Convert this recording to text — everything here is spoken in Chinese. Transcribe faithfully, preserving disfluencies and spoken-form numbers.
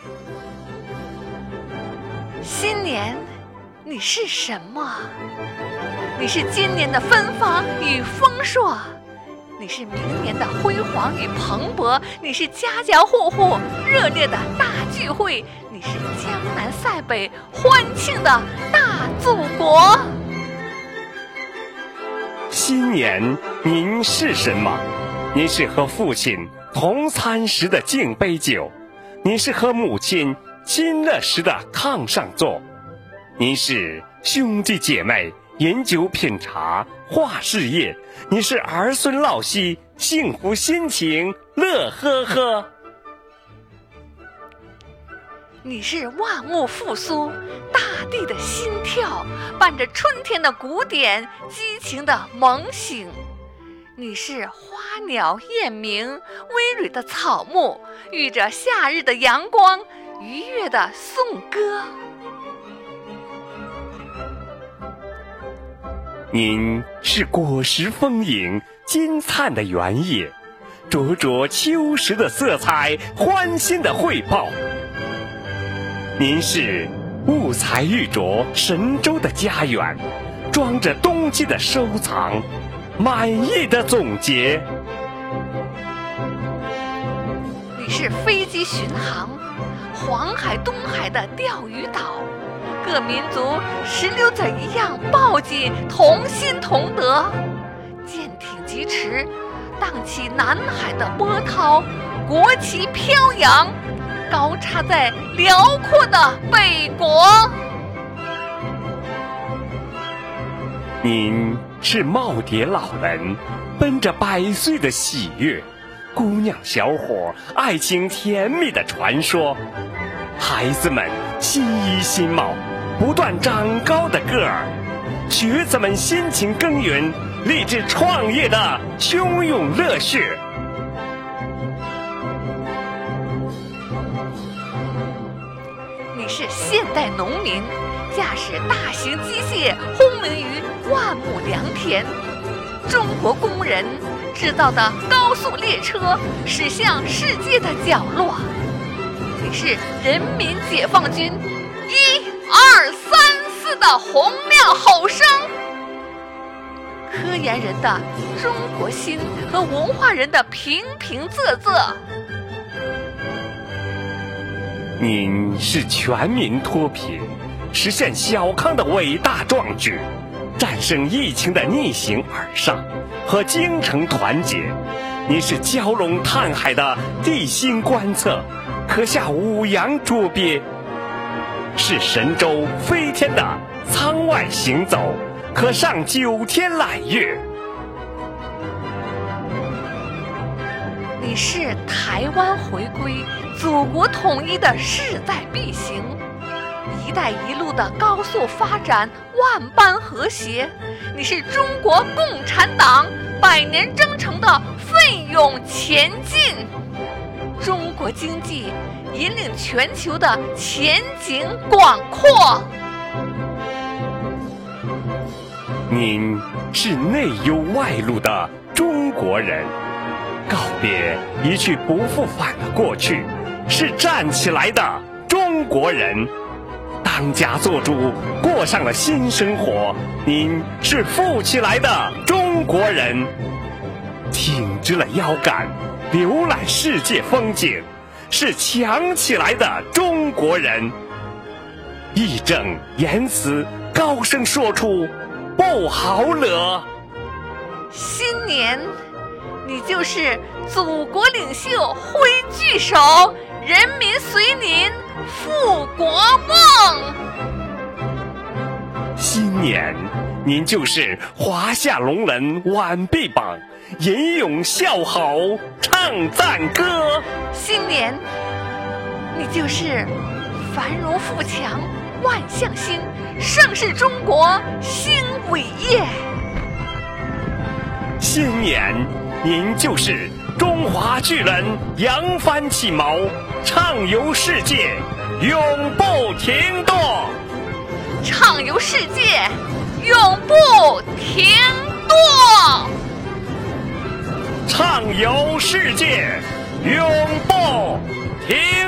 新年，你是什么？你是今年的芬芳与丰硕，你是明年的辉煌与蓬勃，你是家家户户热烈的大聚会，你是江南塞北欢庆的大祖国。 新年您是什么？您是和父亲同餐时的敬杯酒，您是和母亲亲热时的炕上坐，您是兄弟姐妹饮酒品茶话事业，你是儿孙老戚幸福心情乐呵呵。 你是万物复苏，大地的心跳，伴着春天的鼓点，激情的猛醒。你是花鸟燕鸣，葳蕤的草木，遇着夏日的阳光，愉悦的颂歌。 您是果实丰盈金灿的原野，灼灼秋时的色彩，欢欣的汇报。您是物采玉琢神州的家园，装着冬季的收藏，满意的总结。 你是飞机巡航，黄海东海的钓鱼岛，各民族石榴籽一样抱紧，同心同德。舰艇疾驰，荡起南海的波涛，国旗飘扬，高插在辽阔的北国。 您是耄耋老人，奔着百岁的喜悦，姑娘小伙爱情甜蜜的传说，孩子们新衣新帽，不断长高的个儿，学子们辛勤耕耘，立志创业的汹涌热血。 你是现代农民，驾驶大型机械轰鸣于万亩良田，中国工人制造的高速列车驶向世界的角落。你是人民解放军一二三四的洪亮吼声，科研人的中国心和文化人的平平仄仄。 您是全民脱贫，实现小康的伟大壮举，战胜疫情的逆行而上和精诚团结。您是蛟龙探海的地心观测，可下五洋捉鳖，是神舟飞天的舱外行走，可上九天揽月。 你是台湾回归、祖国统一的势在必行，一带一路的高速发展，万般和谐。你是中国共产党百年征程的奋勇前进，中国经济引领全球的前景广阔。 您是内忧外露的中国人，告别一去不复返的过去，是站起来的中国人，当家做主，过上了新生活。您是富起来的中国人，挺直了腰杆，浏览世界风景，是强起来的中国人，义正言辞，高声说出不好了。 新年，你就是祖国领袖挥巨手，人民随您复国梦。 新年，您就是华夏龙人挽臂膀，吟咏笑吼唱赞歌。 新年，你就是繁荣富强万象新，盛世中国兴伟业。 新年，您就是中华巨人扬帆起锚，畅游世界永不停顿。 畅游世界永不停顿， 畅游世界永不停